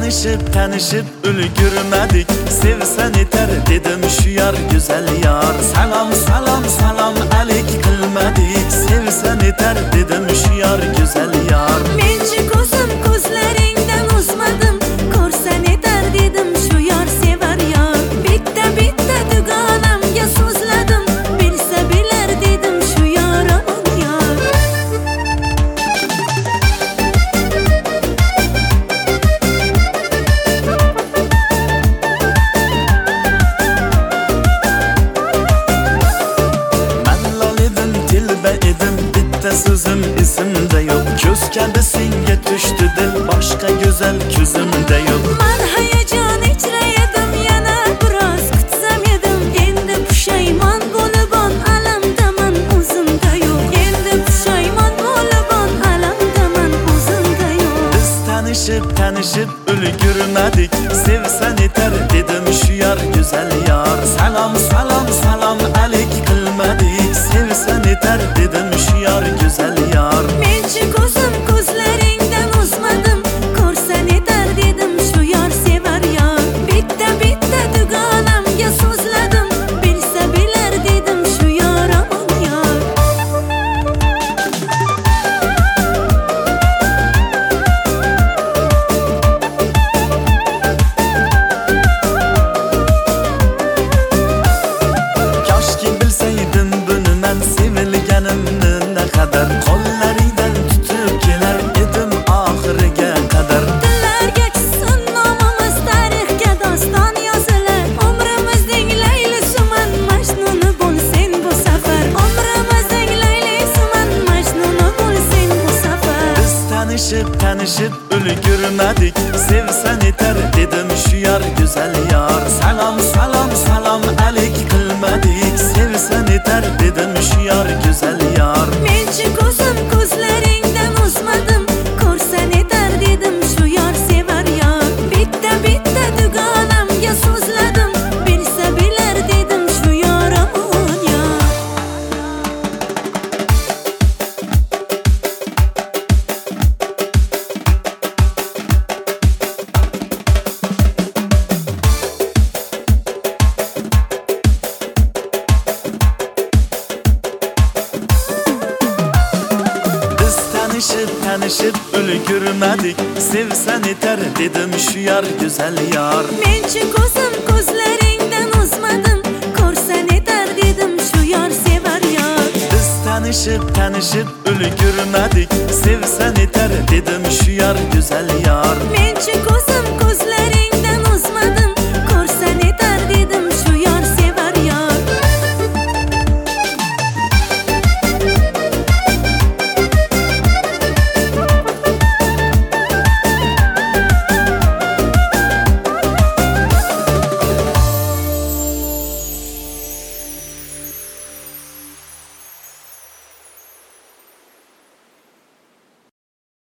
tanışıp ulgurmadik. Sevsen yeter dedim şu yar güzel yar. Salam alik qilmadik. Sevsen yeter dedim şu yar güzel yar. Menchi ko'zim ko'zlaringdan uzmadim. Ko'rsan yetar dedim şu yar sevar yar. Bitta dugonamga so'zladim. Bilsa bilar dedim şu yar aman yar. Sözüm isimde yok. Göz kabi senga tushdi dil. Boshqa go'zal ko'zimda yok. Man hayajon ichra edim, yana biroz kutsam edim. Endi pushaymon bo'libon alamdaman o'zimda yo'q. Endi pushaymon bo'libon alamdaman o'zimda yo'q. Biz tanışıp ulgurmadik. Sevsen yeter dedim şu yar güzel yar. Salam alik qilmadik. Sevsen yeter dedim şu yar güzel yar. Menchi ko'zim ko'zlaringdan uzmadim. Ko'rsan yetar dedim şu yar sevar yar. Bitta dugonamga so'zladim. Bilsa bilar dedim şu yar aman yar. Koshki bilsaydin buni men sevilganimni naqadar. Qo'llaringdan tutib kelar edim oxiriga qadar. Dillarga tushsin nomimiz, tarixga doston yozilar. Umrimizning Laylisiman Majnuni bo'lsin bu safar. Umrimizning Laylisiman Majnuni bo'lsin bu safar. Biz tanışıp ulgurmadik. Sevsen yeter dedim şu yar güzel yar. Salam alik qilmadik. Sevsen yeter dedim şu yar güzel yar. Menchi ko'zim ko'zlaringdan uzmadim. Ko'rsan yetar dedim şu yar sevar yar. Bitta dugonamga so'zladim. Bilsa bilar dedim şu yar aman yar. Tanışıp ulgurmadik. Sevsen yeter dedim şu yar güzel yar. Menchi ko'zim ko'zlaringdan uzmadim. Ko'rsan yetar dedim şu yar sevar yar. Biz tanışıp ulgurmadik. Sevsen yeter dedim şu yar güzel yar. Menchi ko'zim ko'zlaringdan